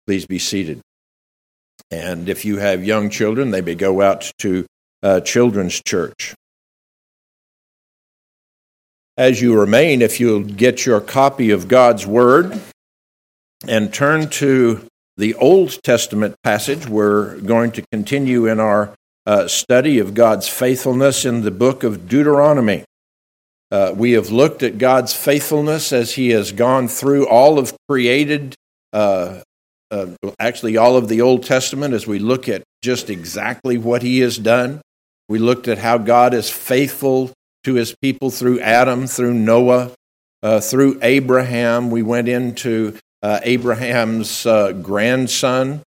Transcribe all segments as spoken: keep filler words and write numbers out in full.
Please be seated. And if you have young children, they may go out to uh, children's church. As you remain, if you'll get your copy of God's Word and turn to the Old Testament passage, we're going to continue in our uh, study of God's faithfulness in the book of Deuteronomy. Uh, we have looked at God's faithfulness as He has gone through all of created uh Uh, actually, all of the Old Testament, as we look at just exactly what He has done. We looked at how God is faithful to His people through Adam, through Noah, uh, through Abraham. We went into uh, Abraham's uh, grandson,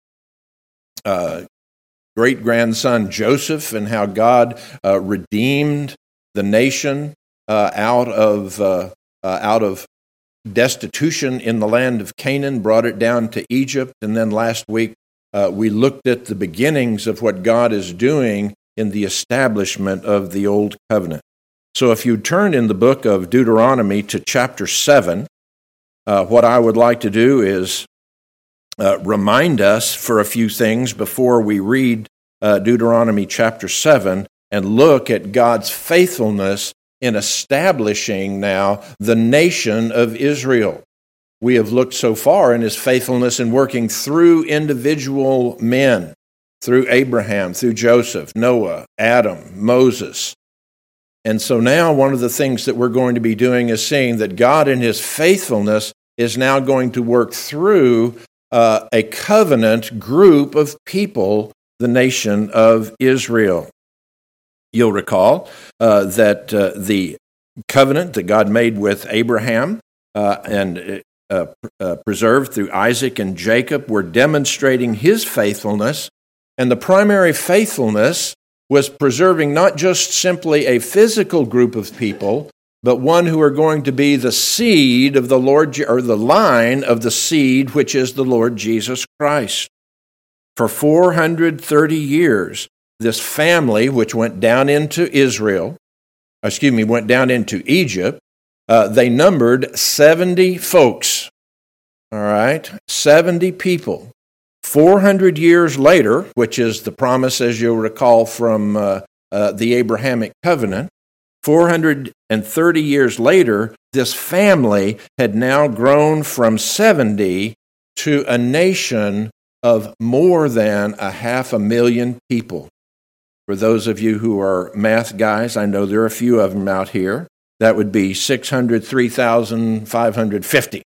uh, great-grandson Joseph, and how God uh, redeemed the nation uh, out of uh, uh, out of destitution in the land of Canaan, brought it down to Egypt, and then last week uh, we looked at the beginnings of what God is doing in the establishment of the Old Covenant. So if you turn in the book of Deuteronomy to chapter seven, uh, what I would like to do is uh, remind us for a few things before we read uh, Deuteronomy chapter seven and look at God's faithfulness in establishing now the nation of Israel. We have looked so far in His faithfulness in working through individual men, through Abraham, through Joseph, Noah, Adam, Moses. And so now one of the things that we're going to be doing is seeing that God in His faithfulness is now going to work through uh, a covenant group of people, the nation of Israel. You'll recall uh, that uh, the covenant that God made with Abraham uh, and uh, uh, preserved through Isaac and Jacob were demonstrating His faithfulness, and the primary faithfulness was preserving not just simply a physical group of people, but one who are going to be the seed of the Lord, or the line of the seed, which is the Lord Jesus Christ. For four hundred thirty years, this family, which went down into Israel, excuse me, went down into Egypt, uh, they numbered seventy folks, all right, seventy people. four hundred years later, which is the promise, as you'll recall, from uh, uh, the Abrahamic covenant, four hundred thirty years later, this family had now grown from seventy to a nation of more than a half a million people. For those of you who are math guys, I know there are a few of them out here, that would be six hundred three thousand five hundred fifty,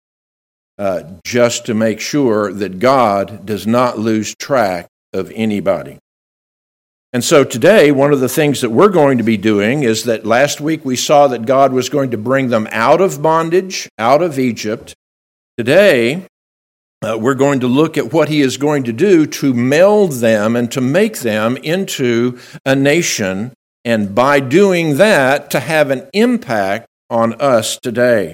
uh, just to make sure that God does not lose track of anybody. And so today, one of the things that we're going to be doing is that last week we saw that God was going to bring them out of bondage, out of Egypt. Today, Uh, we're going to look at what He is going to do to meld them and to make them into a nation, and by doing that, to have an impact on us today.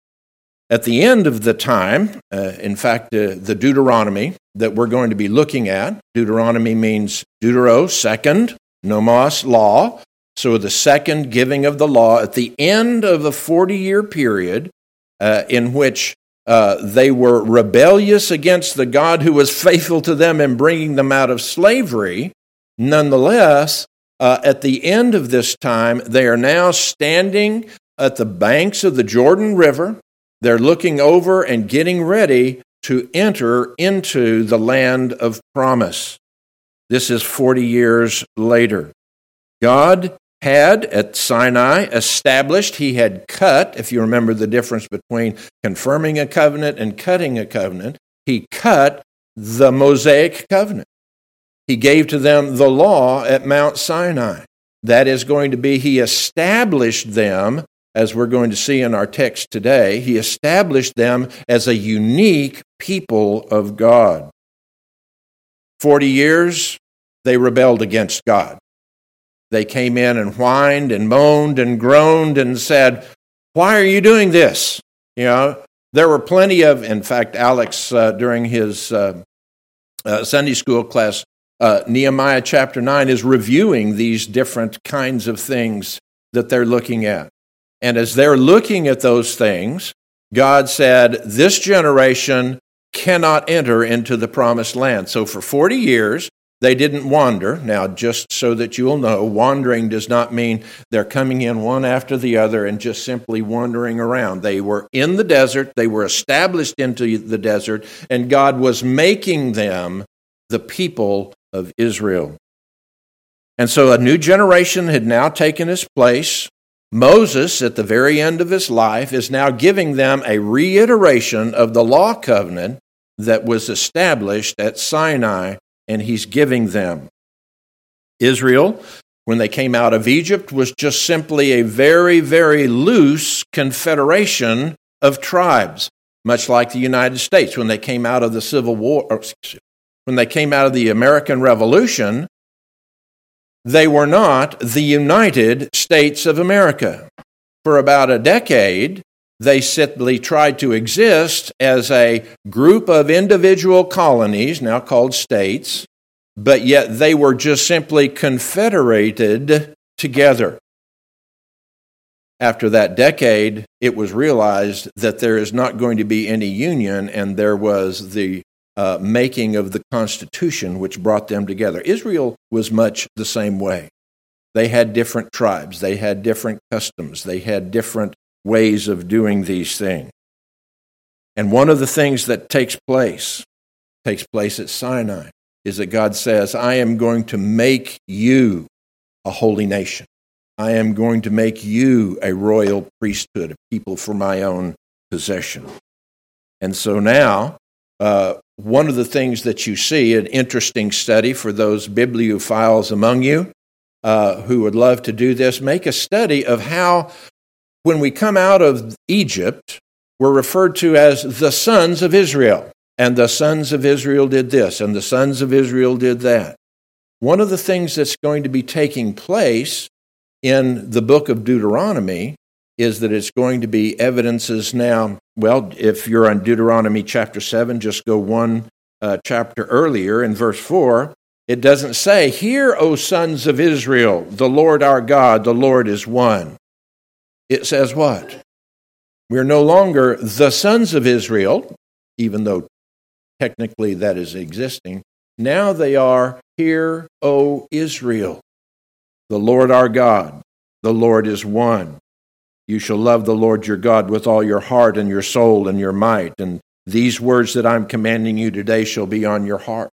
At the end of the time, uh, in fact, uh, the Deuteronomy that we're going to be looking at, Deuteronomy means deutero, second, nomos, law, so the second giving of the law, at the end of the forty-year period uh, in which Uh, they were rebellious against the God who was faithful to them in bringing them out of slavery. Nonetheless, uh, at the end of this time, they are now standing at the banks of the Jordan River. They're looking over and getting ready to enter into the land of promise. This is forty years later. God had at Sinai established, He had cut, if you remember the difference between confirming a covenant and cutting a covenant, He cut the Mosaic covenant. He gave to them the law at Mount Sinai. That is going to be, He established them, as we're going to see in our text today, He established them as a unique people of God. Forty years, they rebelled against God. They came in and whined and moaned and groaned and said, "Why are you doing this?" You know, there were plenty of, in fact, Alex, uh, during his uh, uh, Sunday school class, uh, Nehemiah chapter nine is reviewing these different kinds of things that they're looking at. And as they're looking at those things, God said, "This generation cannot enter into the promised land. So for forty years, they didn't wander. Now, just so that you'll know, wandering does not mean they're coming in one after the other and just simply wandering around. They were in the desert, they were established into the desert, and God was making them the people of Israel. And so a new generation had now taken his place. Moses, at the very end of his life, is now giving them a reiteration of the law covenant that was established at Sinai, and he's giving them. Israel, when they came out of Egypt, was just simply a very, very loose confederation of tribes, much like the United States. When they came out of the Civil War, or, when they came out of the American Revolution, they were not the United States of America. For about a decade, they simply tried to exist as a group of individual colonies, now called states, but yet they were just simply confederated together. After that decade, it was realized that there is not going to be any union, and there was the uh, making of the Constitution, which brought them together. Israel was much the same way. They had different tribes, they had different customs, they had different ways of doing these things. And one of the things that takes place, takes place at Sinai, is that God says, I am going to make you a holy nation. I am going to make you a royal priesthood, a people for my own possession. And so now, uh, one of the things that you see, an interesting study for those bibliophiles among you uh, who would love to do this, make a study of how when we come out of Egypt, we're referred to as the sons of Israel. And the sons of Israel did this, and the sons of Israel did that. One of the things that's going to be taking place in the book of Deuteronomy is that it's going to be evidences now. Well, if you're on Deuteronomy chapter seven, just go one uh, chapter earlier in verse four. It doesn't say, Hear, O sons of Israel, the Lord our God, the Lord is one. It says what? We're no longer the sons of Israel, even though technically that is existing. Now they are, Hear, O Israel, the Lord our God, the Lord is one. You shall love the Lord your God with all your heart and your soul and your might. And these words that I'm commanding you today shall be on your heart.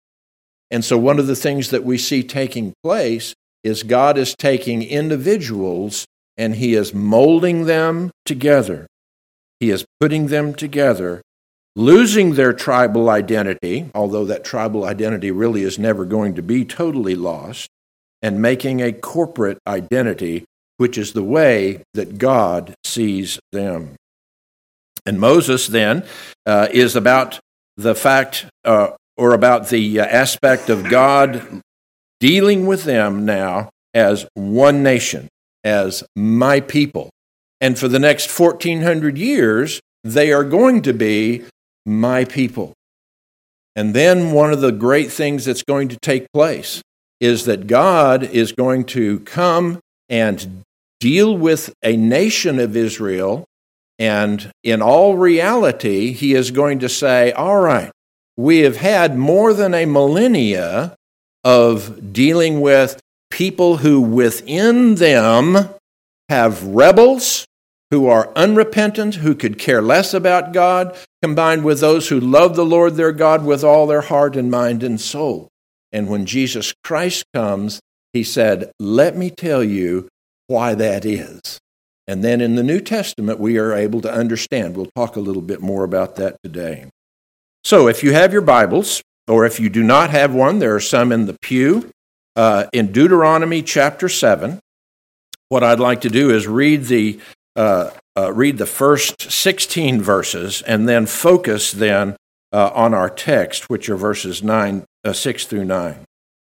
And so one of the things that we see taking place is God is taking individuals and he is molding them together. He is putting them together, losing their tribal identity, although that tribal identity really is never going to be totally lost, and making a corporate identity, which is the way that God sees them. And Moses then uh, is about the fact, uh, or about the uh, aspect of God dealing with them now as one nation, as my people. And for the next fourteen hundred years, they are going to be my people. And then one of the great things that's going to take place is that God is going to come and deal with a nation of Israel, and in all reality, he is going to say, all right, we have had more than a millennia of dealing with people who within them have rebels, who are unrepentant, who could care less about God, combined with those who love the Lord their God with all their heart and mind and soul. And when Jesus Christ comes, he said, let me tell you why that is. And then in the New Testament, we are able to understand. We'll talk a little bit more about that today. So if you have your Bibles, or if you do not have one, there are some in the pew. Uh, in Deuteronomy chapter seven, what I'd like to do is read the uh, uh, read the first sixteen verses, and then focus then uh, on our text, which are verses nine, uh, six through nine.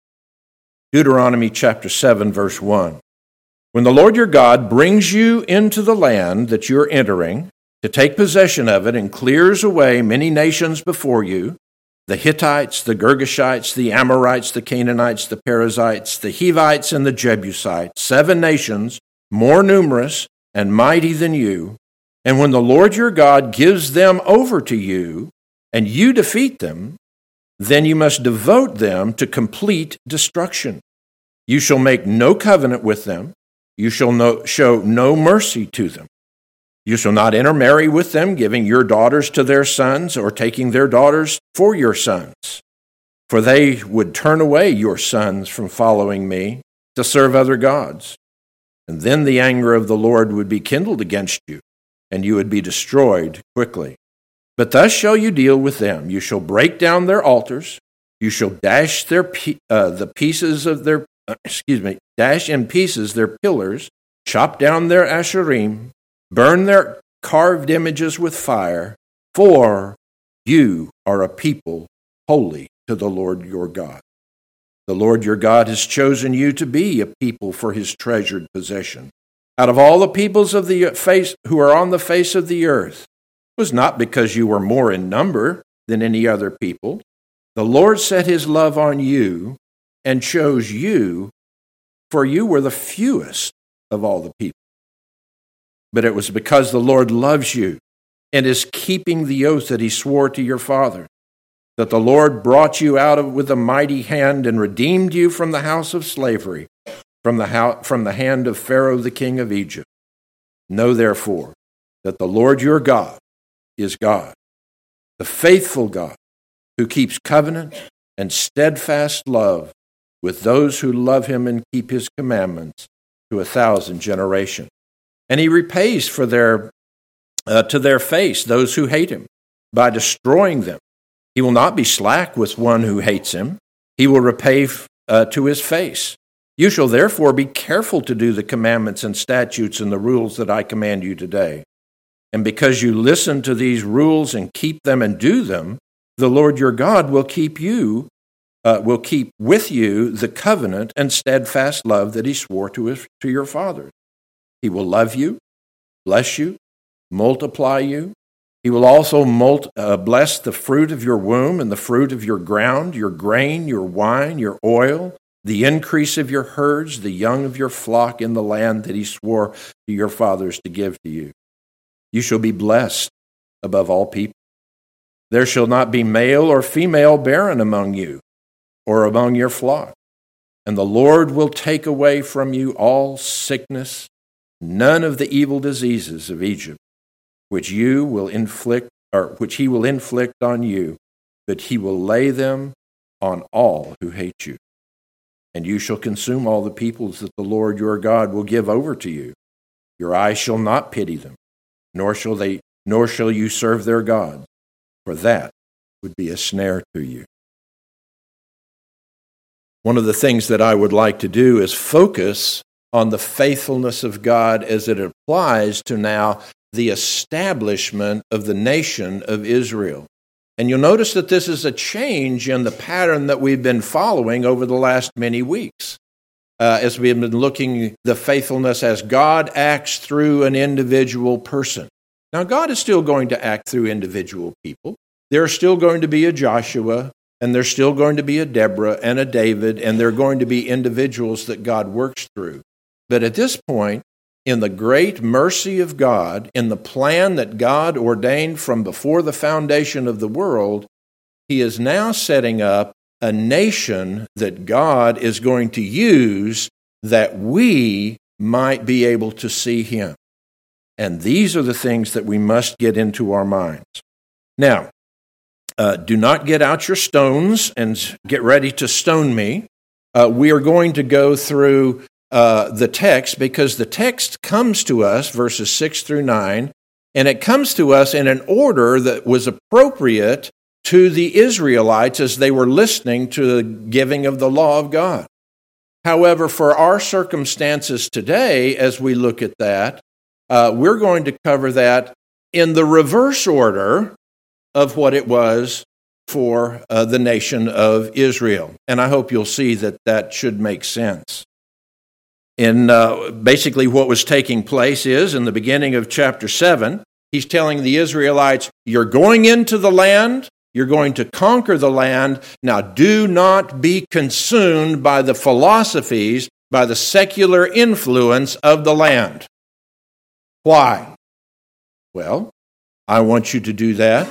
Deuteronomy chapter seven, verse one. When the Lord your God brings you into the land that you're entering, to take possession of it, and clears away many nations before you, the Hittites, the Girgashites, the Amorites, the Canaanites, the Perizzites, the Hivites, and the Jebusites, seven nations, more numerous and mighty than you. And when the Lord your God gives them over to you, and you defeat them, then you must devote them to complete destruction. You shall make no covenant with them. You shall no, show no mercy to them. You shall not intermarry with them, giving your daughters to their sons or taking their daughters for your sons. For they would turn away your sons from following me to serve other gods. And then the anger of the Lord would be kindled against you, and you would be destroyed quickly. But thus shall you deal with them. You shall break down their altars. You shall dash their uh, the pieces of their uh, excuse me, dash in pieces their pillars, chop down their asherim, burn their carved images with fire. For you are a people holy to the Lord your God. The Lord your God has chosen you to be a people for his treasured possession. Out of all the peoples of the face who are on the face of the earth, it was not because you were more in number than any other people. The Lord set his love on you and chose you, for you were the fewest of all the people. But it was because the Lord loves you and is keeping the oath that he swore to your father, that the Lord brought you out of, with a mighty hand and redeemed you from the house of slavery, from the, house, from the hand of Pharaoh the king of Egypt. Know therefore that the Lord your God is God, the faithful God, who keeps covenant and steadfast love with those who love him and keep his commandments to a thousand generations. And he repays for their uh, to their face those who hate him by destroying them. He will not be slack with one who hates him. He will repay uh, to his face. You shall therefore be careful to do the commandments and statutes and the rules that I command you today. And because you listen to these rules and keep them and do them, the Lord your God will keep you, uh, will keep with you the covenant and steadfast love that he swore to his, to your fathers. He will love you, bless you, multiply you. He will also multi- uh, bless the fruit of your womb and the fruit of your ground, your grain, your wine, your oil, the increase of your herds, the young of your flock in the land that he swore to your fathers to give to you. You shall be blessed above all people. There shall not be male or female barren among you or among your flock. And the Lord will take away from you all sickness, none of the evil diseases of Egypt, which you will inflict, or which he will inflict on you, but he will lay them on all who hate you. And you shall consume all the peoples that the Lord your God will give over to you. Your eyes shall not pity them, nor shall they, nor shall you serve their gods, for that would be a snare to you. One of the things that I would like to do is focus on the faithfulness of God as it applies to now the establishment of the nation of Israel. And you'll notice that this is a change in the pattern that we've been following over the last many weeks. Uh, as we've been looking the faithfulness as God acts through an individual person. Now, God is still going to act through individual people. There's still going to be a Joshua, and there's still going to be a Deborah and a David, and there are going to be individuals that God works through. But at this point, in the great mercy of God, in the plan that God ordained from before the foundation of the world, he is now setting up a nation that God is going to use that we might be able to see him. And these are the things that we must get into our minds. Now, uh, do not get out your stones and get ready to stone me. Uh, we are going to go through uh, the text because the text comes to us, verses six through nine, and it comes to us in an order that was appropriate to the Israelites as they were listening to the giving of the law of God. However, for our circumstances today, as we look at that, uh, we're going to cover that in the reverse order of what it was for uh, the nation of Israel. And I hope you'll see that that should make sense. In uh, basically what was taking place is, in the beginning of chapter seven, he's telling the Israelites, you're going into the land, you're going to conquer the land. Now, do not be consumed by the philosophies, by the secular influence of the land. Why? Well, I want you to do that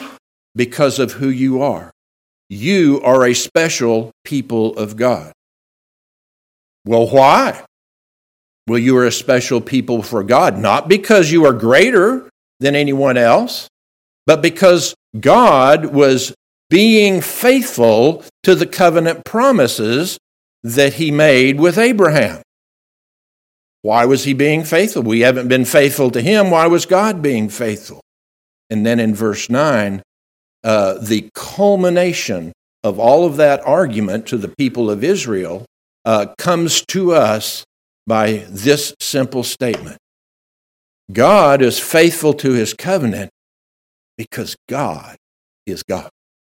because of who you are. You are a special people of God. Well, why? Well, you are a special people for God, not because you are greater than anyone else, but because God was being faithful to the covenant promises that he made with Abraham. Why was he being faithful? We haven't been faithful to him. Why was God being faithful? And then in verse nine, uh, the culmination of all of that argument to the people of Israel uh, comes to us by this simple statement. God is faithful to his covenant because God is God.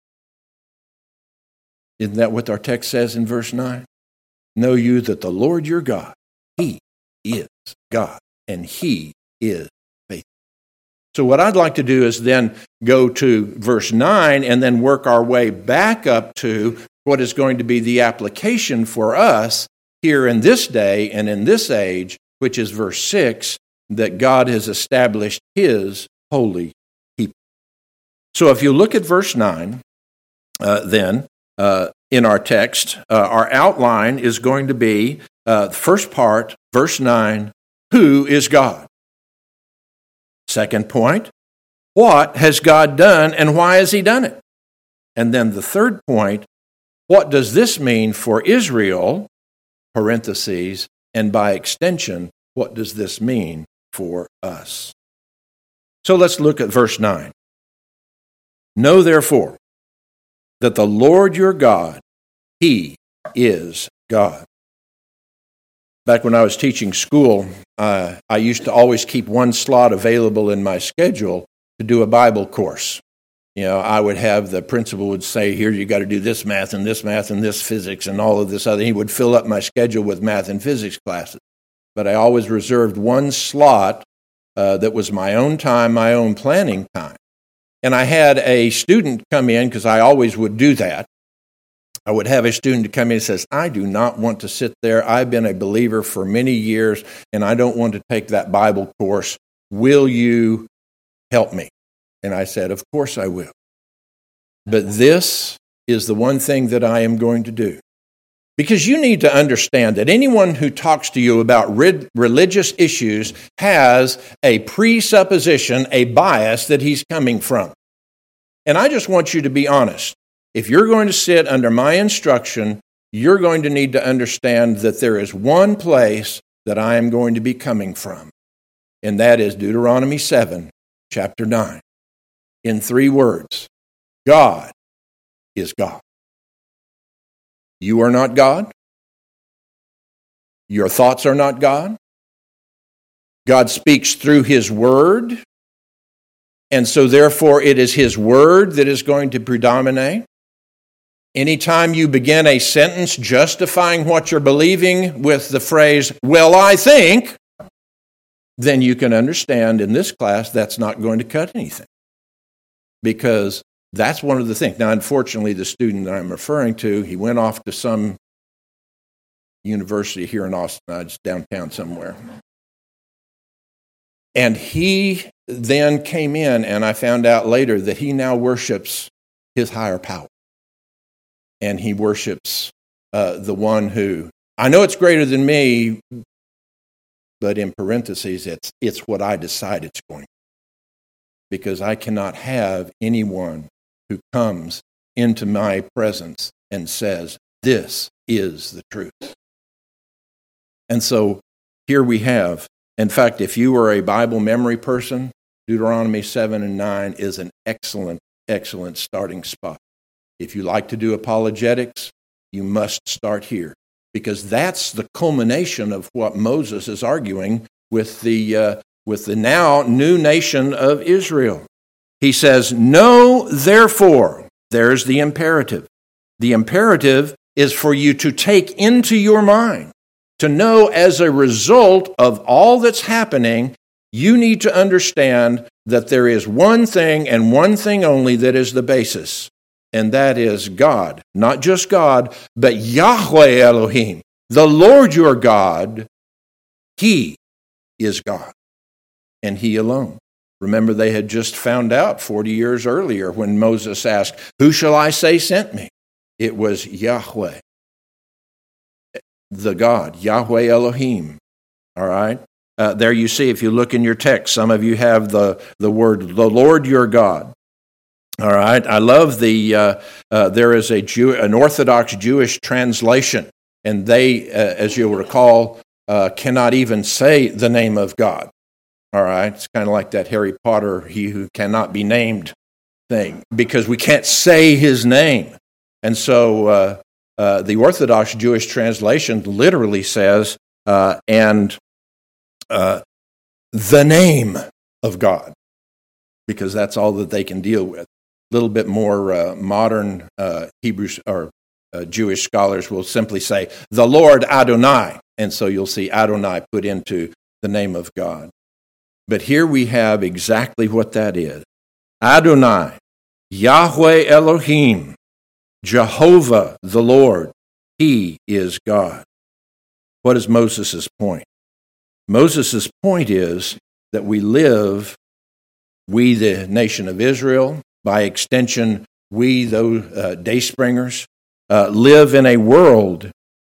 Isn't that what our text says in verse nine? Know you that the Lord your God, he is God, and he is faithful. So what I'd like to do is then go to verse nine and then work our way back up to what is going to be the application for us here in this day and in this age, which is verse six, that God has established his holy people. So if you look at verse nine, uh, then, uh, in our text, uh, our outline is going to be, uh, the first part, verse nine, who is God? Second point, what has God done and why has he done it? And then the third point, what does this mean for Israel, parentheses, and by extension, what does this mean for us? So let's look at verse nine. Know therefore that the Lord your God, he is God. Back when I was teaching school, uh, I used to always keep one slot available in my schedule to do a Bible course. You know, I would have the principal would say, here, you got to do this math and this math and this physics and all of this other. He would fill up my schedule with math and physics classes. But I always reserved one slot uh, that was my own time, my own planning time. And I had a student come in, because I always would do that. I would have a student come in and says, I do not want to sit there. I've been a believer for many years, and I don't want to take that Bible course. Will you help me? And I said, of course I will. But this is the one thing that I am going to do. Because you need to understand that anyone who talks to you about rid- religious issues has a presupposition, a bias that he's coming from. And I just want you to be honest. If you're going to sit under my instruction, you're going to need to understand that there is one place that I am going to be coming from. And that is Deuteronomy seven, chapter nine. In three words, God is God. You are not God. Your thoughts are not God. God speaks through his word, and so therefore it is his word that is going to predominate. Anytime you begin a sentence justifying what you're believing with the phrase, well, I think, then you can understand in this class that's not going to cut anything. Because that's one of the things. Now, unfortunately, the student that I'm referring to, he went off to some university here in Austin, it's downtown somewhere. And he then came in, and I found out later that he now worships his higher power. And he worships uh, the one who, I know it's greater than me, but in parentheses, it's it's what I decide it's going to be. Because I cannot have anyone who comes into my presence and says, this is the truth. And so here we have, in fact, if you are a Bible memory person, Deuteronomy seven and nine is an excellent, excellent starting spot. If you like to do apologetics, you must start here, because that's the culmination of what Moses is arguing with the uh, with the now new nation of Israel. He says, know therefore, there's the imperative. The imperative is for you to take into your mind, to know as a result of all that's happening, you need to understand that there is one thing and one thing only that is the basis, and that is God. Not just God, but Yahweh Elohim, the Lord your God. He is God, and he alone. Remember, they had just found out forty years earlier when Moses asked, "Who shall I say sent me?" It was Yahweh, the God, Yahweh Elohim. All right? Uh, there you see, if you look in your text, some of you have the, the word, the Lord your God. All right? I love the, uh, uh, there is a Jew, an Orthodox Jewish translation, and they, uh, as you'll recall, uh, cannot even say the name of God. All right? It's kind of like that Harry Potter, he who cannot be named thing, because we can't say his name. And so uh, uh, the Orthodox Jewish translation literally says, uh, and uh, the name of God, because that's all that they can deal with. A little bit more uh, modern uh, Hebrew or uh, Jewish scholars will simply say, the Lord Adonai. And so you'll see Adonai put into the name of God. But here we have exactly what that is. Adonai, Yahweh Elohim, Jehovah the Lord, He is God. What is Moses' point? Moses' point is that we live, we the nation of Israel, by extension, we those uh, Dayspringers, uh, live in a world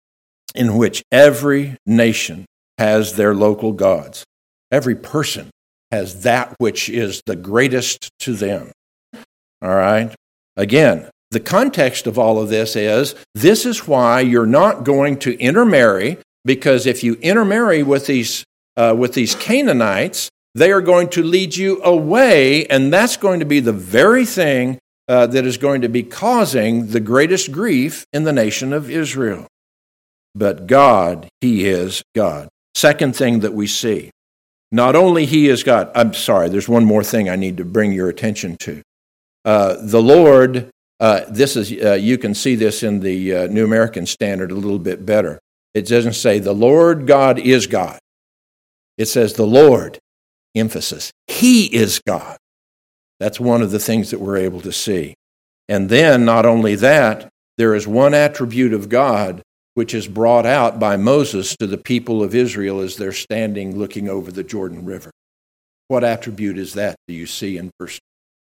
in which every nation has their local gods. Every person has that which is the greatest to them. All right? Again, the context of all of this is, this is why you're not going to intermarry, because if you intermarry with these uh, with these Canaanites, they are going to lead you away, and that's going to be the very thing uh, that is going to be causing the greatest grief in the nation of Israel. But God, He is God. Second thing that we see, not only He is God, I'm sorry, there's one more thing I need to bring your attention to. Uh, the Lord, uh, this is uh, you can see this in the uh, New American Standard a little bit better. It doesn't say the Lord God is God. It says the Lord, emphasis, He is God. That's one of the things that we're able to see. And then, not only that, there is one attribute of God which is brought out by Moses to the people of Israel as they're standing looking over the Jordan River. What attribute is that, do you see in verse?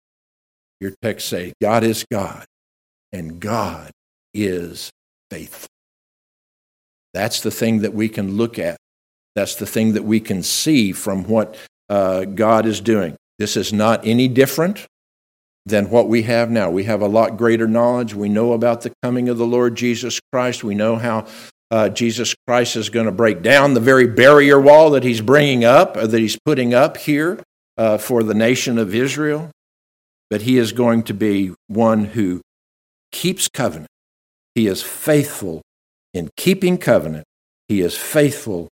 Your text say, God is God, and God is faithful. That's the thing that we can look at. That's the thing that we can see from what uh, God is doing. This is not any different than what we have now. We have a lot greater knowledge. We know about the coming of the Lord Jesus Christ. We know how uh, Jesus Christ is going to break down the very barrier wall that He's bringing up, or that He's putting up here uh, for the nation of Israel. But He is going to be one who keeps covenant. He is faithful in keeping covenant. He is faithful,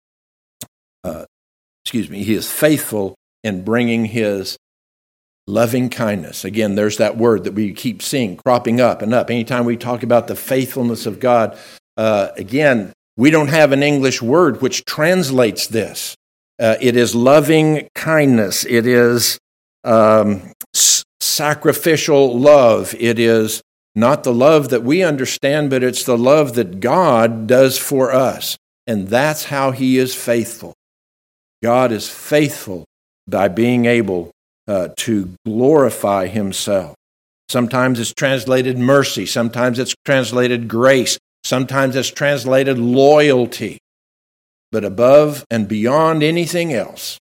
uh, excuse me, He is faithful in bringing His loving kindness. Again, there's that word that we keep seeing cropping up and up. Anytime we talk about the faithfulness of God, uh, again, we don't have an English word which translates this. Uh, it is loving kindness. It is um, s- sacrificial love. It is not the love that we understand, but it's the love that God does for us. And that's how He is faithful. God is faithful by being able Uh, to glorify Himself. Sometimes it's translated mercy. Sometimes it's translated grace. Sometimes it's translated loyalty. But above and beyond anything else,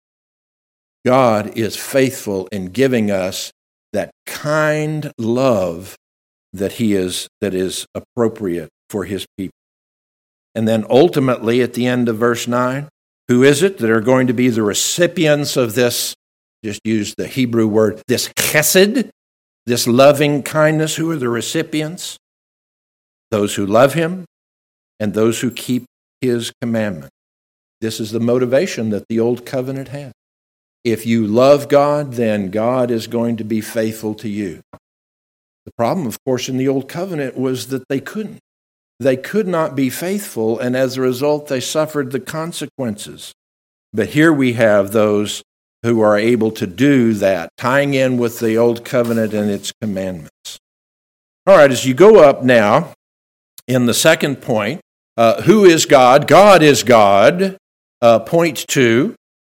God is faithful in giving us that kind love that He is that is appropriate for His people. And then ultimately, at the end of verse nine, who is it that are going to be the recipients of this? Just use the Hebrew word, this chesed, this loving kindness. Who are the recipients? Those who love Him and those who keep His commandment. This is the motivation that the Old Covenant had. If you love God, then God is going to be faithful to you. The problem, of course, in the Old Covenant was that they couldn't. They could not be faithful, and as a result, they suffered the consequences. But here we have those who are able to do that, tying in with the Old Covenant and its commandments. All right, as you go up now, in the second point, uh, who is God? God is God. Uh, point two,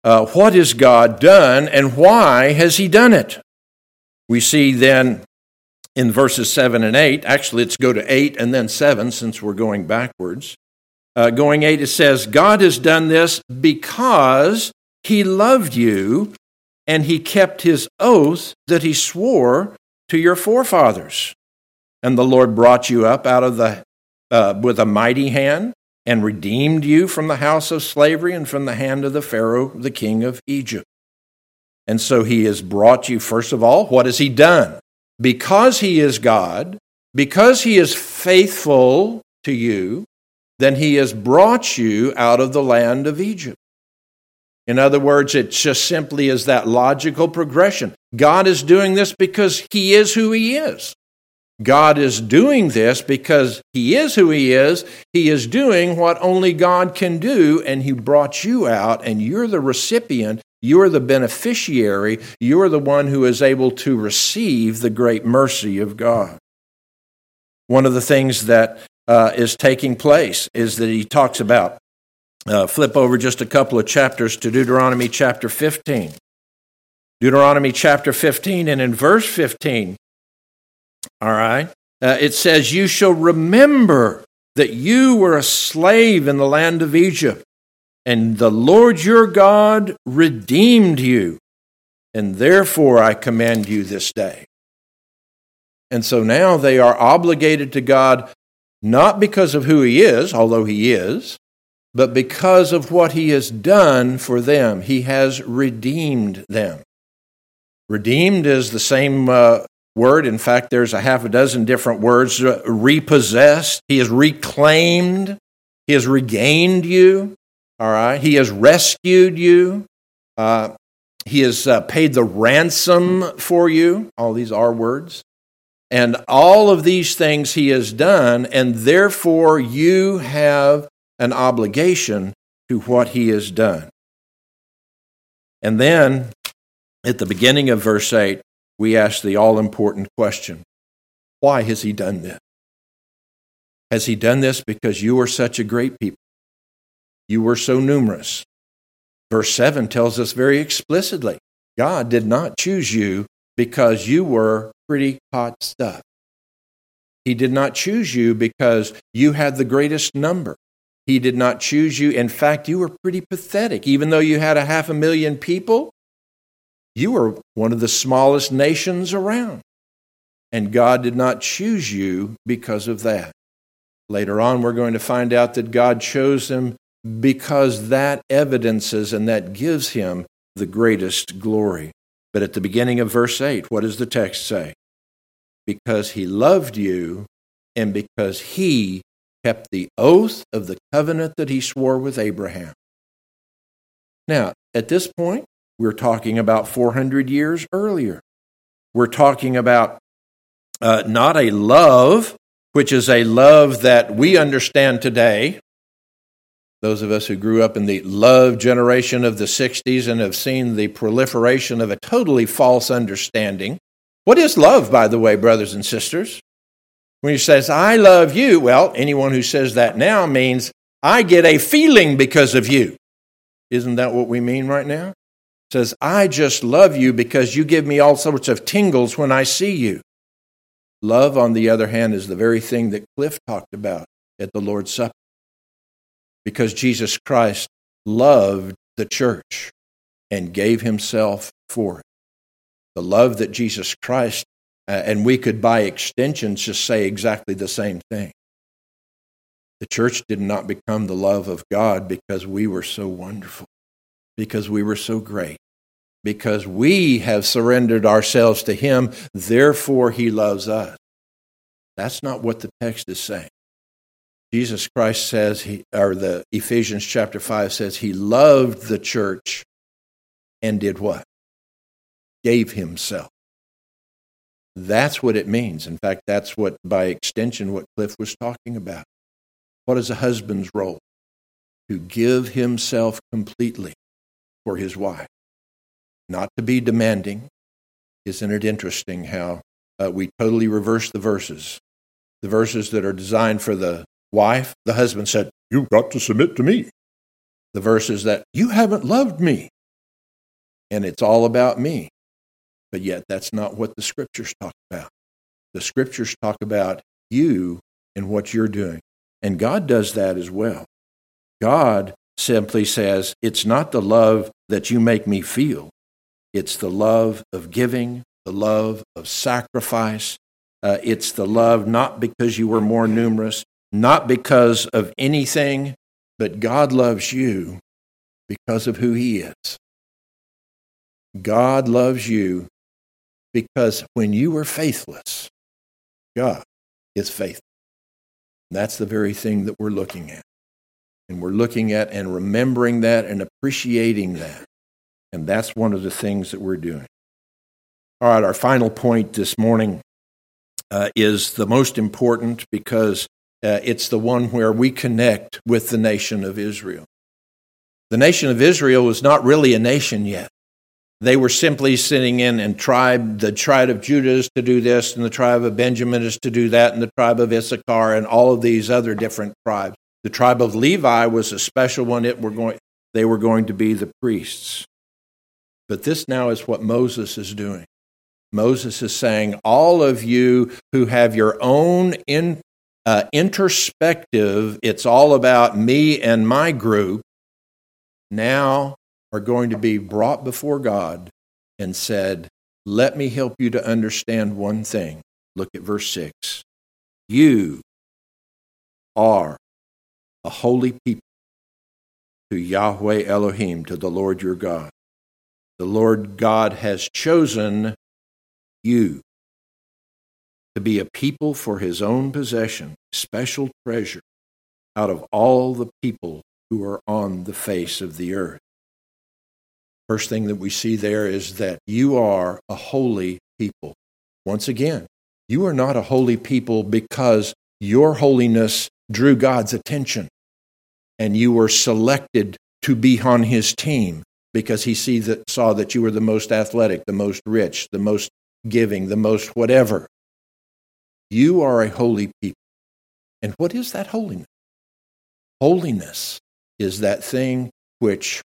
uh, what has God done and why has he done it? We see then in verses seven and eight, actually let's go to eight and then seven since we're going backwards. Uh, going eight, it says, God has done this because he loved you and he kept his oath that he swore to your forefathers. And the Lord brought you up out of the uh, with a mighty hand and redeemed you from the house of slavery and from the hand of the Pharaoh, the king of Egypt. And so he has brought you, first of all, what has he done? Because he is God, because he is faithful to you, then he has brought you out of the land of Egypt. In other words, it just simply is that logical progression. God is doing this because he is who he is. God is doing this because he is who he is. He is doing what only God can do, and he brought you out, and you're the recipient, you're the beneficiary, you're the one who is able to receive the great mercy of God. One of the things that uh, is taking place is that he talks about, uh, flip over just a couple of chapters to Deuteronomy chapter fifteen. Deuteronomy chapter fifteen, and in verse fifteen, all right, uh, it says, you shall remember that you were a slave in the land of Egypt, and the Lord your God redeemed you, and therefore I command you this day. And so now they are obligated to God, not because of who he is, although he is, but because of what he has done for them. He has redeemed them. Redeemed is the same uh, word. In fact, there's a half a dozen different words. Uh, repossessed. He has reclaimed. He has regained you. All right. He has rescued you. Uh, he has uh, paid the ransom for you. All these are words. And all of these things he has done, and therefore you have an obligation to what he has done. And then, at the beginning of verse eight, we ask the all-important question, why has he done this? Has he done this because you are such a great people? You were so numerous. Verse seven tells us very explicitly, God did not choose you because you were pretty hot stuff. He did not choose you because you had the greatest number. He did not choose you. In fact, you were pretty pathetic. Even though you had a half a million people, you were one of the smallest nations around. And God did not choose you because of that. Later on, we're going to find out that God chose him because that evidences and that gives him the greatest glory. But at the beginning of verse eight, what does the text say? Because he loved you and because he kept the oath of the covenant that he swore with Abraham. Now, at this point, we're talking about four hundred years earlier. We're talking about uh, not a love, which is a love that we understand today. Those of us who grew up in the love generation of the sixties and have seen the proliferation of a totally false understanding. What is love, by the way, brothers and sisters? When he says, I love you, well, anyone who says that now means I get a feeling because of you. Isn't that what we mean right now? It says, I just love you because you give me all sorts of tingles when I see you. Love, on the other hand, is the very thing that Cliff talked about at the Lord's Supper. Because Jesus Christ loved the church and gave himself for it. The love that Jesus Christ, uh, and we could by extension just say exactly the same thing. The church did not become the love of God because we were so wonderful, because we were so great, because we have surrendered ourselves to him, therefore he loves us. That's not what the text is saying. Jesus Christ says, he, or the Ephesians chapter five says, he loved the church and did what? Gave himself. That's what it means. In fact, that's what, by extension, what Cliff was talking about. What is a husband's role? To give himself completely for his wife. Not to be demanding. Isn't it interesting how uh, we totally reverse the verses? The verses that are designed for the wife, the husband said, you've got to submit to me. The verses that, you haven't loved me. and it's all about me. But yet that's not what the Scriptures talk about. The Scriptures talk about you and what you're doing. And God does that as well. God simply says, it's not the love that you make me feel. It's the love of giving, the love of sacrifice. Uh, it's the love not because you were more numerous, not because of anything, but God loves you because of who He is. God loves you because when you were faithless, God is faithful. That's the very thing that we're looking at. And we're looking at and remembering that and appreciating that. And that's one of the things that we're doing. All right, our final point this morning uh, is the most important because uh, it's the one where we connect with the nation of Israel. The nation of Israel was not really a nation yet. They were simply sitting in and tribe, the tribe of Judah is to do this, and the tribe of Benjamin is to do that, and the tribe of Issachar, and all of these other different tribes. The tribe of Levi was a special one. It were going, they were going to be the priests. But this now is what Moses is doing. Moses is saying, all of you who have your own in, uh, introspective, it's all about me and my group, now are going to be brought before God and said, let me help you to understand one thing. Look at verse six. You are a holy people to Yahweh Elohim, to the Lord your God. The Lord God has chosen you to be a people for His own possession, special treasure out of all the people who are on the face of the earth. First thing that we see there is that you are a holy people. Once again, you are not a holy people because your holiness drew God's attention and you were selected to be on His team because He see that, saw that you were the most athletic, the most rich, the most giving, the most whatever. You are a holy people. And what is that holiness? Holiness is that thing which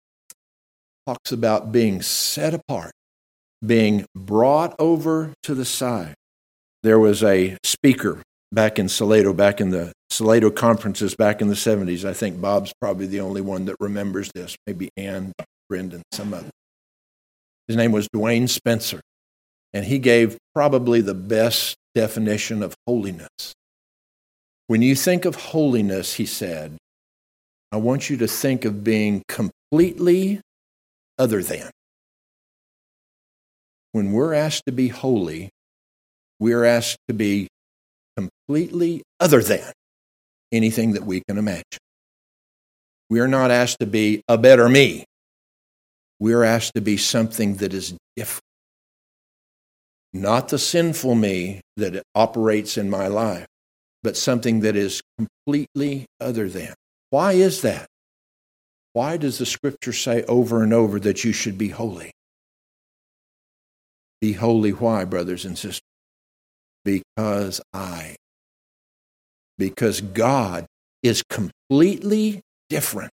talks about being set apart, being brought over to the side. There was a speaker back in Salado, back in the Salado conferences back in the seventies. I think Bob's probably the only one that remembers this. Maybe Ann, Brendan, some other. His name was Dwayne Spencer, and he gave probably the best definition of holiness. When you think of holiness, he said, I want you to think of being completely other than. When we're asked to be holy, we're asked to be completely other than anything that we can imagine. We are not asked to be a better me. We're asked to be something that is different. Not the sinful me that operates in my life, but something that is completely other than. Why is that? Why does the Scripture say over and over that you should be holy? Be holy, why, brothers and sisters? Because I. Because God is completely different.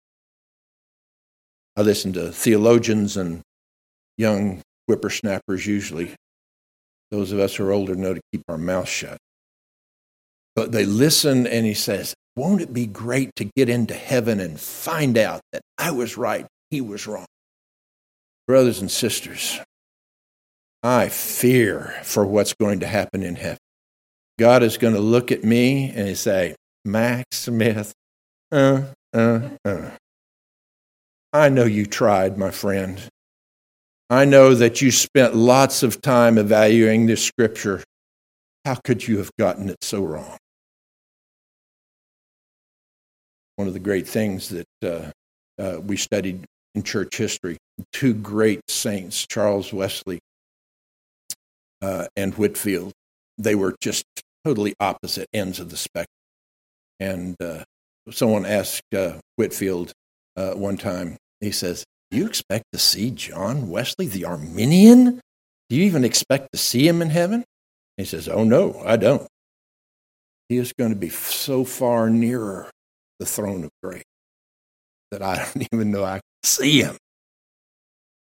I listen to theologians and young whippersnappers usually. Those of us who are older know to keep our mouth shut. But they listen and he says, won't it be great to get into heaven and find out that I was right, he was wrong? Brothers and sisters, I fear for what's going to happen in heaven. God is going to look at me and he say, Max Smith, uh, uh, uh. I know you tried, my friend. I know that you spent lots of time evaluating this Scripture. How could you have gotten it so wrong? One of the great things that uh, uh, we studied in church history, two great saints, Charles Wesley uh, and Whitefield, they were just totally opposite ends of the spectrum. And uh, someone asked uh, Whitefield uh, one time, he says, do you expect to see John Wesley, the Arminian? Do you even expect to see him in heaven? He says, oh, no, I don't. He is going to be so far nearer the throne of grace that I don't even know I can see him.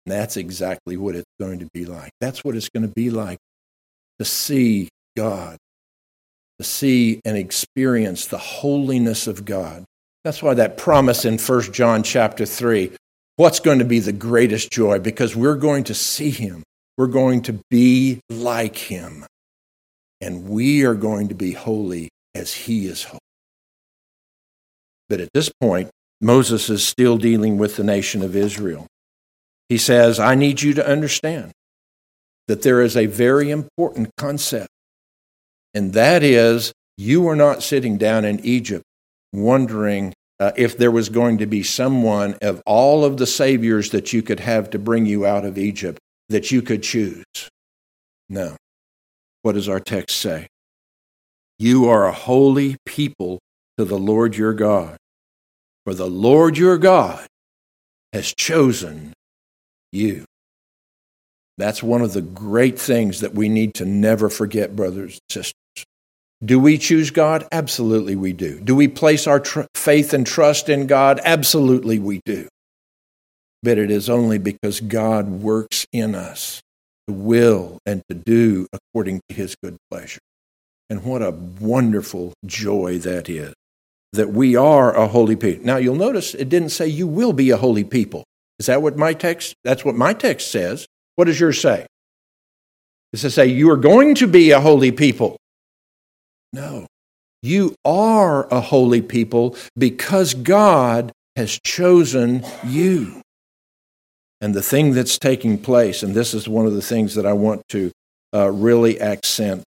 And that's exactly what it's going to be like. That's what it's going to be like to see God, to see and experience the holiness of God. That's why that promise in First John chapter three, what's going to be the greatest joy? Because we're going to see him. We're going to be like him. And we are going to be holy as he is holy. But at this point, Moses is still dealing with the nation of Israel. He says, I need you to understand that there is a very important concept, and that is you were not sitting down in Egypt wondering uh, if there was going to be someone of all of the saviors that you could have to bring you out of Egypt that you could choose. No. What does our text say? You are a holy people to the Lord your God, for the Lord your God has chosen you. That's one of the great things that we need to never forget, brothers and sisters. Do we choose God? Absolutely we do. Do we place our tr- faith and trust in God? Absolutely we do. But it is only because God works in us to will and to do according to his good pleasure. And what a wonderful joy that is, that we are a holy people. Now you'll notice it didn't say you will be a holy people. Is that what my text, that's what my text says. What does yours say? Does it say you are going to be a holy people? No. You are a holy people because God has chosen you. And the thing that's taking place, and this is one of the things that I want to uh, really accent,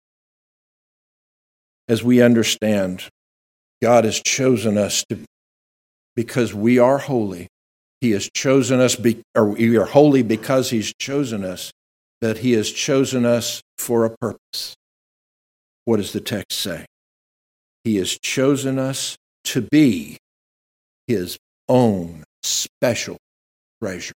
as we understand, God has chosen us to, because we are holy. He has chosen us, be, or we are holy because he's chosen us, that he has chosen us for a purpose. What does the text say? He has chosen us to be his own special treasure.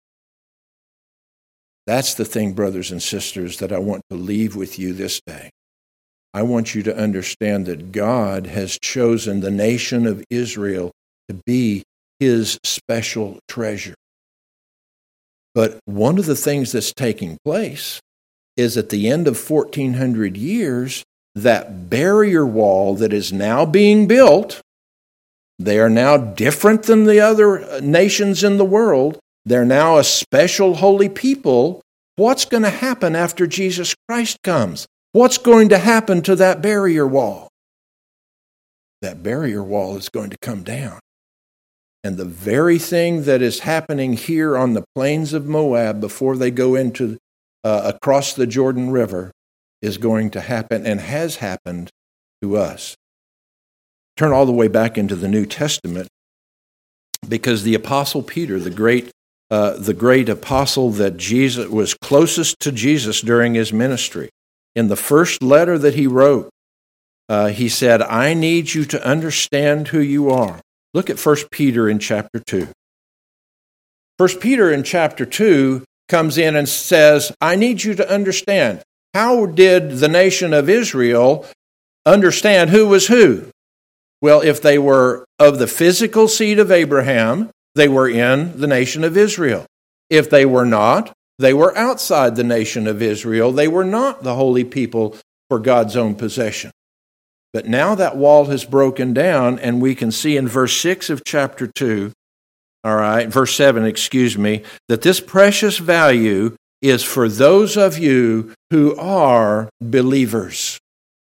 That's the thing, brothers and sisters, that I want to leave with you this day. I want you to understand that God has chosen the nation of Israel to be his special treasure. But one of the things that's taking place is at the end of fourteen hundred years, that barrier wall that is now being built, they are now different than the other nations in the world. They're now a special holy people. What's going to happen after Jesus Christ comes? What's going to happen to that barrier wall? That barrier wall is going to come down. And the very thing that is happening here on the plains of Moab before they go into uh, across the Jordan River is going to happen and has happened to us. Turn all the way back into the New Testament, because the Apostle Peter, the great uh, the great apostle that Jesus was closest to Jesus during his ministry, in the first letter that he wrote, uh, he said, I need you to understand who you are. Look at First Peter in chapter two. First Peter in chapter two comes in and says, I need you to understand, how did the nation of Israel understand who was who? Well, if they were of the physical seed of Abraham, they were in the nation of Israel. If they were not, they were outside the nation of Israel. They were not the holy people for God's own possession. But now that wall has broken down, and we can see in verse six of chapter two, all right, verse seven, excuse me, that this precious value is for those of you who are believers.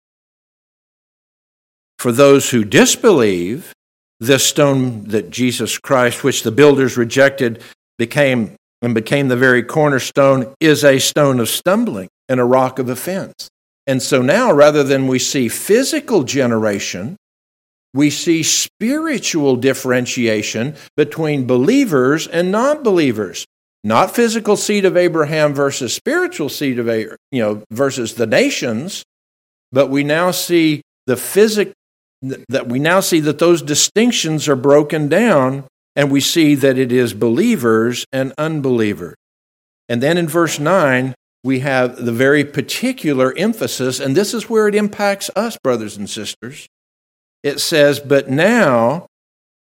For those who disbelieve, this stone that Jesus Christ, which the builders rejected, became and became the very cornerstone, is a stone of stumbling and a rock of offense. And so now, rather than we see physical generation, we see spiritual differentiation between believers and non-believers. Not physical seed of Abraham versus spiritual seed of Abraham, you know, versus the nations, but we now see the physic that we now see that those distinctions are broken down, and we see that it is believers and unbelievers. And then in verse nine, we have the very particular emphasis, and this is where it impacts us, brothers and sisters. It says, but now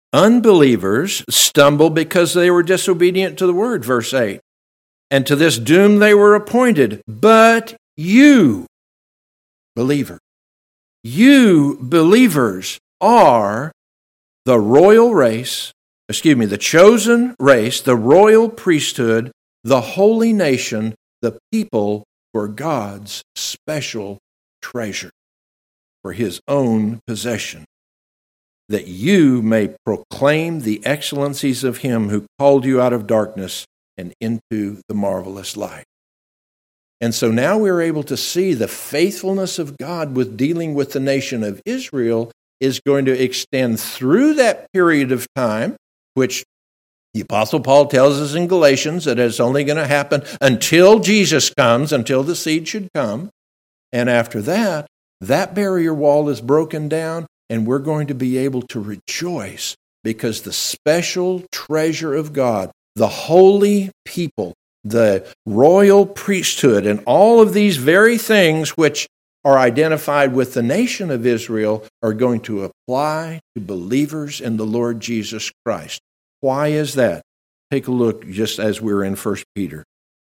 Unbelievers stumble because they were disobedient to the word, verse eight. And to this doom they were appointed. But you, believer, you believers are the royal race, excuse me, the chosen race, the royal priesthood, the holy nation, the people for God's special treasure, for his own possession, that you may proclaim the excellencies of him who called you out of darkness and into the marvelous light. And so now we're able to see the faithfulness of God with dealing with the nation of Israel is going to extend through that period of time, which the Apostle Paul tells us in Galatians that it's only going to happen until Jesus comes, until the seed should come. And after that, that barrier wall is broken down, and we're going to be able to rejoice because the special treasure of God, the holy people, the royal priesthood, and all of these very things which are identified with the nation of Israel are going to apply to believers in the Lord Jesus Christ. Why is that? Take a look just as we're in First Peter.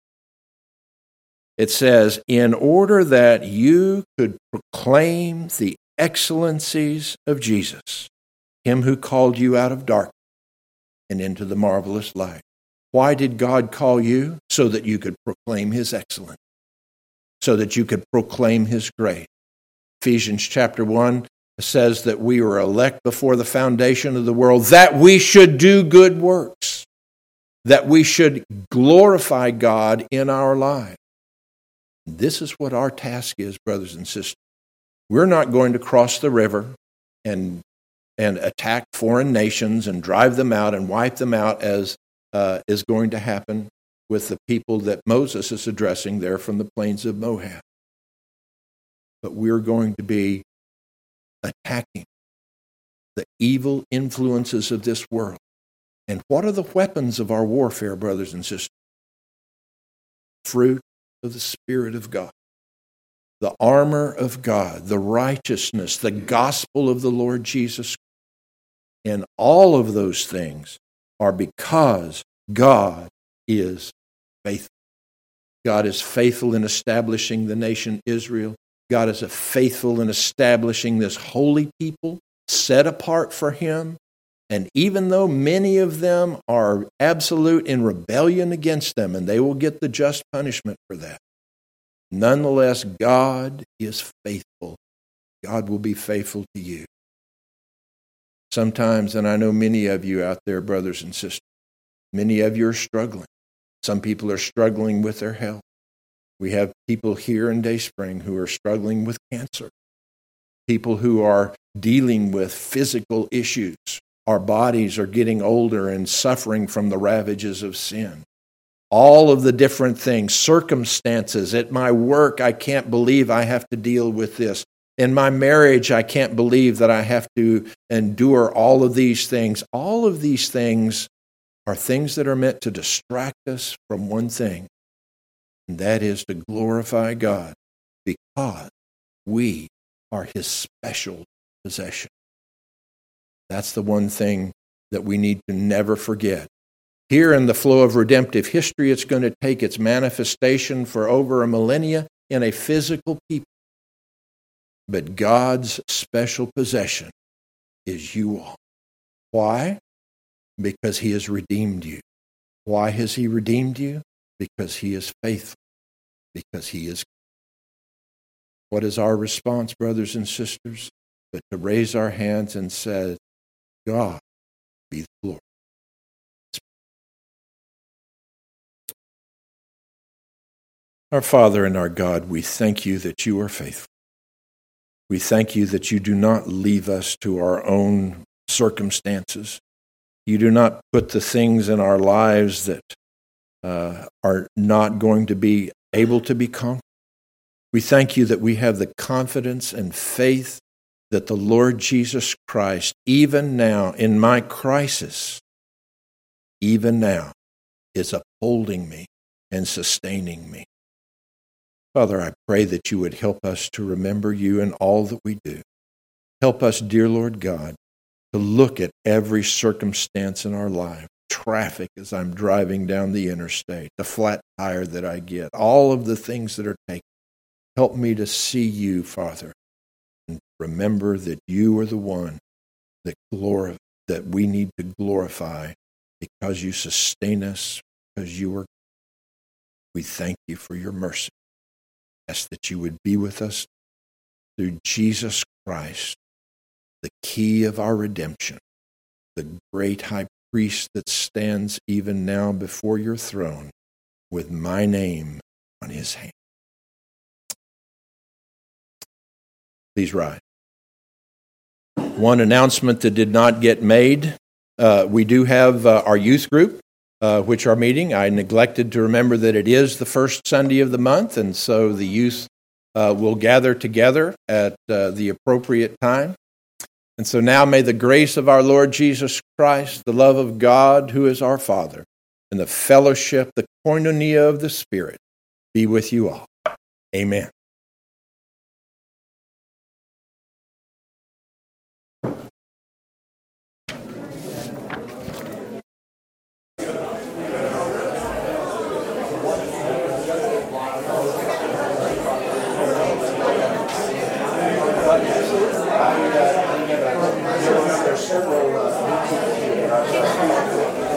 It says, in order that you could proclaim the excellencies of Jesus, him who called you out of darkness and into the marvelous light. Why did God call you? So that you could proclaim his excellence, so that you could proclaim his grace. Ephesians chapter one says that we were elect before the foundation of the world, that we should do good works, that we should glorify God in our lives. This is what our task is, brothers and sisters. We're not going to cross the river and, and attack foreign nations and drive them out and wipe them out as uh, is going to happen with the people that Moses is addressing there from the plains of Moab. But we're going to be attacking the evil influences of this world. And what are the weapons of our warfare, brothers and sisters? Fruit of the Spirit of God, the armor of God, the righteousness, the gospel of the Lord Jesus Christ. And all of those things are because God is faithful. God is faithful in establishing the nation Israel. God is faithful in establishing this holy people set apart for him. And even though many of them are absolute in rebellion against them, and they will get the just punishment for that, nonetheless, God is faithful. God will be faithful to you. Sometimes, and I know many of you out there, brothers and sisters, many of you are struggling. Some people are struggling with their health. We have people here in Dayspring who are struggling with cancer, people who are dealing with physical issues. Our bodies are getting older and suffering from the ravages of sin. All of the different things, circumstances. At my work, I can't believe I have to deal with this. In my marriage, I can't believe that I have to endure all of these things. All of these things are things that are meant to distract us from one thing, and that is to glorify God because we are his special possession. That's the one thing that we need to never forget. Here in the flow of redemptive history, it's going to take its manifestation for over a millennia in a physical people. But God's special possession is you all. Why? Because he has redeemed you. Why has he redeemed you? Because he is faithful. Because he is. What is our response, brothers and sisters? But to raise our hands and say, God be the glory. Our Father and our God, we thank you that you are faithful. We thank you that you do not leave us to our own circumstances. You do not put the things in our lives that uh, are not going to be able to be conquered. We thank you that we have the confidence and faith that the Lord Jesus Christ, even now in my crisis, even now, is upholding me and sustaining me. Father, I pray that you would help us to remember you in all that we do. Help us, dear Lord God, to look at every circumstance in our life. Traffic as I'm driving down the interstate, the flat tire that I get, all of the things that are taken. Help me to see you, Father, and remember that you are the one that glor- that we need to glorify because you sustain us, because you are. We thank you for your mercy. Ask that you would be with us through Jesus Christ, the key of our redemption, the great high priest that stands even now before your throne with my name on his hand. Please rise. One announcement that did not get made. Uh, we do have uh, our youth group, uh, which are meeting. I neglected to remember that it is the first Sunday of the month, and so the youth uh, will gather together at uh, the appropriate time. And so now may the grace of our Lord Jesus Christ, the love of God, who is our Father, and the fellowship, the koinonia of the Spirit, be with you all. Amen. Several uh,